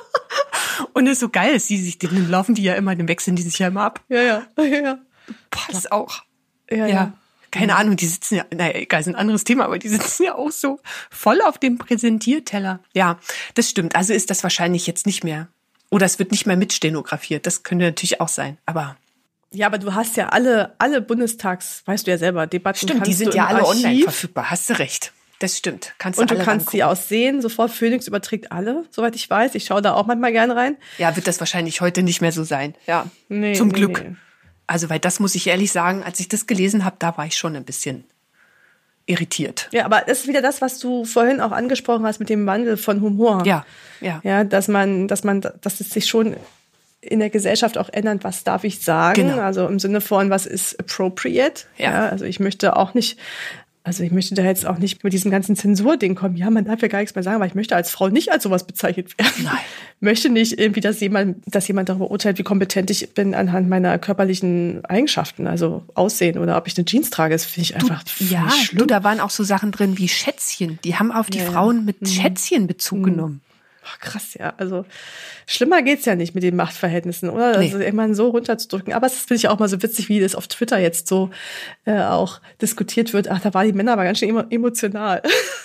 Und es ist so geil, dass die sich, dann laufen die ja immer, dann wechseln die sich ja immer ab. Ja, ja, ja, ja. Boah, das auch. Ja, Ja. ja. Keine Ahnung, die sitzen ja, naja, egal, ist ein anderes Thema, aber die sitzen ja auch so voll auf dem Präsentierteller. Ja, das stimmt. Also ist das wahrscheinlich jetzt nicht mehr. Oder es wird nicht mehr mitstenografiert. Das könnte natürlich auch sein. Aber Ja, aber du hast ja alle, alle Bundestags, weißt du ja selber, Debatten. stimmt, die kannst sind du ja im alle Archiv. online verfügbar. Hast du recht. Das stimmt. Kannst Und du du alle kannst sie rangucken. auch sehen, sofort. Phoenix überträgt alle, soweit ich weiß. Ich schaue da auch manchmal gerne rein. Ja, wird das wahrscheinlich heute nicht mehr so sein. Ja, Nee, zum nee, Glück. nee. Also, weil das muss ich ehrlich sagen, als ich das gelesen habe, da war ich schon ein bisschen irritiert. Ja, aber das ist wieder das, was du vorhin auch angesprochen hast mit dem Wandel von Humor. Ja, ja. Ja, dass man, dass man, dass es sich schon in der Gesellschaft auch ändert, was darf ich sagen? Genau. Also im Sinne von, was ist appropriate? Ja. Also ich möchte auch nicht, also ich möchte da jetzt auch nicht mit diesem ganzen Zensurding kommen. Ja, man darf ja gar nichts mehr sagen, aber ich möchte als Frau nicht als sowas bezeichnet werden. Nein. Möchte nicht irgendwie, dass jemand, dass jemand darüber urteilt, wie kompetent ich bin anhand meiner körperlichen Eigenschaften, also Aussehen oder ob ich eine Jeans trage. Das finde ich einfach find Ja, ich schlimm. du, da waren auch so Sachen drin wie Schätzchen. Die haben auf die Ja, ja. Frauen mit Schätzchen Bezug genommen. Ach, krass, ja. Also schlimmer geht's ja nicht mit den Machtverhältnissen, oder? Nee. Also irgendwann so runterzudrücken. Aber es finde ich auch mal so witzig, wie das auf Twitter jetzt so äh, auch diskutiert wird. Ach, da waren die Männer aber ganz schön emo- emotional.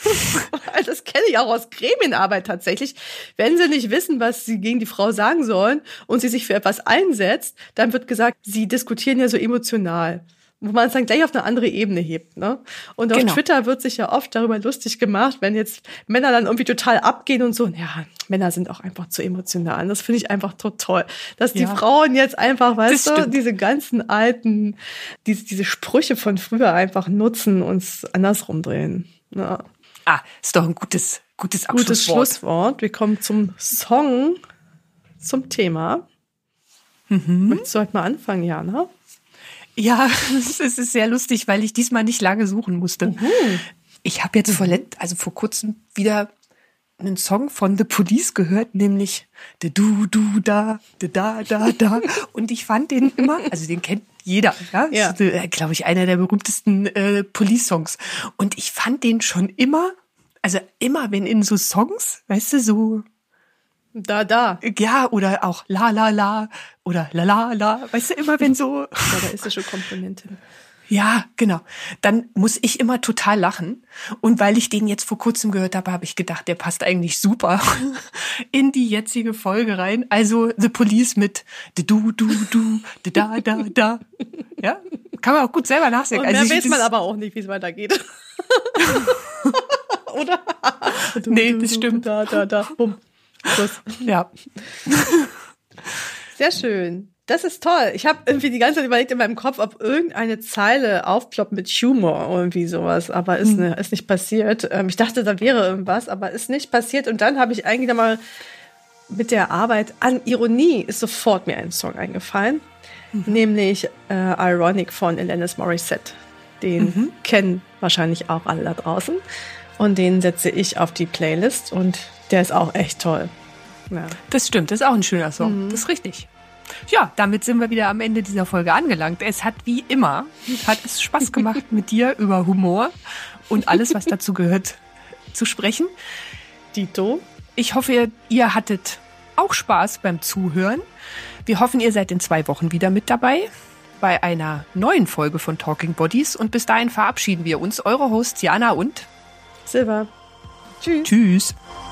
Das kenne ich auch aus Gremienarbeit tatsächlich. Wenn sie nicht wissen, was sie gegen die Frau sagen sollen und sie sich für etwas einsetzt, dann wird gesagt, sie diskutieren ja so emotional. Wo man es dann gleich auf eine andere Ebene hebt, ne? Und auf Genau. Twitter wird sich ja oft darüber lustig gemacht, wenn jetzt Männer dann irgendwie total abgehen und so. Ja, Männer sind auch einfach zu emotional. Und das finde ich einfach total toll. Dass die Ja. Frauen jetzt einfach, weißt Das du, stimmt. diese ganzen alten, diese, diese Sprüche von früher einfach nutzen und es andersrum drehen. Ja. Ah, ist doch ein gutes, gutes Gutes Abschlusswort. Schlusswort. Wir kommen zum Song, zum Thema. Möchtest du heute mal anfangen, Jana? Ja, es ist sehr lustig, weil ich diesmal nicht lange suchen musste. Ich habe jetzt vor, let- also vor kurzem wieder einen Song von The Police gehört, nämlich de du du da, de da da da. Und ich fand den immer, also den kennt jeder, ja, Ja. Das ist, äh, glaube ich, einer der berühmtesten äh, Police-Songs. Und ich fand den schon immer, also immer, wenn in so Songs, weißt du, so Da, da. ja, oder auch la la la oder la la la, weißt du, immer wenn so, Ja, da ist ja schon Komponentin. ja, genau, dann muss ich immer total lachen. Und weil ich den jetzt vor kurzem gehört habe, habe ich gedacht, der passt eigentlich super in die jetzige Folge rein. Also The Police mit de du du du, de da da da. Ja, kann man auch gut selber nachsingen. Und mehr Also ich- weiß man das- aber auch nicht, wie es weitergeht. Oder? Du, Nee, du, das du, stimmt. Da, da, da. Bumm. Schluss. Ja. Sehr schön. Das ist toll. Ich habe irgendwie die ganze Zeit überlegt in meinem Kopf, ob irgendeine Zeile aufploppt mit Humor, irgendwie sowas. Aber ist, ne, ist nicht passiert. Ähm, ich dachte, da wäre irgendwas, aber ist nicht passiert. Und dann habe ich eigentlich mal mit der Arbeit an Ironie ist sofort mir ein Song eingefallen. Nämlich äh, Ironic von Alanis Morissette. Den kennen wahrscheinlich auch alle da draußen. Und den setze ich auf die Playlist. Und der ist auch echt toll. Ja. Das stimmt, das ist auch ein schöner Song. Mhm. Das ist richtig. Ja, damit sind wir wieder am Ende dieser Folge angelangt. Es hat wie immer, hat es Spaß gemacht, mit dir über Humor und alles, was dazu gehört, zu sprechen. Dito. Ich hoffe, ihr, ihr hattet auch Spaß beim Zuhören. Wir hoffen, ihr seid in zwei Wochen wieder mit dabei bei einer neuen Folge von Talking Bodies. Und bis dahin verabschieden wir uns, eure Hosts Jana und Silber. Tschüss. Tschüss.